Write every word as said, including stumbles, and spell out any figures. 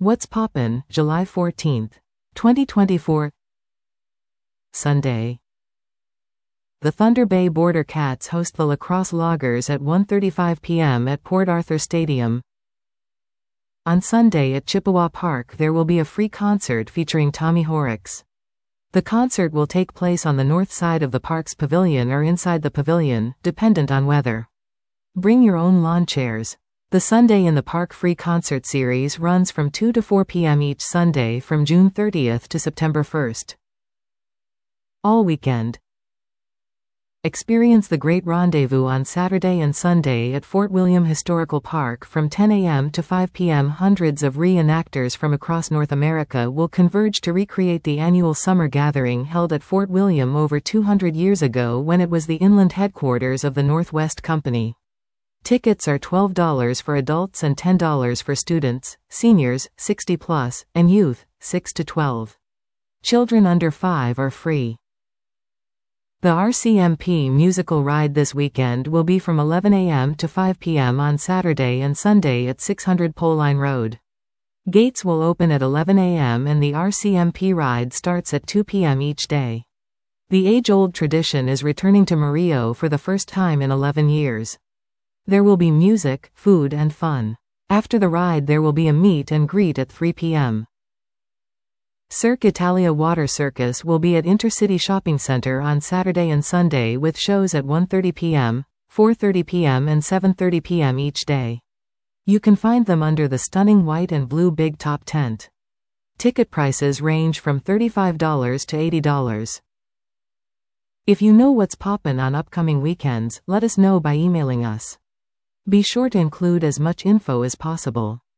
What's Poppin', July fourteenth, twenty twenty-four. Sunday. The Thunder Bay Border Cats host the La Crosse Loggers at one thirty-five p m at Port Arthur Stadium. On Sunday at Chippewa Park there will be a free concert featuring Tommy Horrocks. The concert will take place on the north side of the park's pavilion or inside the pavilion, dependent on weather. Bring your own lawn chairs. The Sunday in the Park free concert series runs from two to four p m each Sunday from June thirtieth to September first. All weekend. Experience the Great Rendezvous on Saturday and Sunday at Fort William Historical Park from ten a m to five p m Hundreds of reenactors from across North America will converge to recreate the annual summer gathering held at Fort William over two hundred years ago when it was the inland headquarters of the Northwest Company. Tickets are twelve dollars for adults and ten dollars for students, seniors, sixty plus, and youth, six to twelve. Children under five are free. The R C M P musical ride this weekend will be from eleven a m to five p m on Saturday and Sunday at six hundred Poline Road. Gates will open at eleven a m and the R C M P ride starts at two p m each day. The age-old tradition is returning to Murillo for the first time in eleven years. There will be music, food and fun. After the ride there will be a meet and greet at three p m Cirque Italia Water Circus will be at Intercity Shopping Center on Saturday and Sunday with shows at one thirty p m, four thirty p m and seven thirty p m each day. You can find them under the stunning white and blue big top tent. Ticket prices range from thirty-five dollars to eighty dollars. If you know what's poppin' on upcoming weekends, let us know by emailing us. Be sure to include as much info as possible.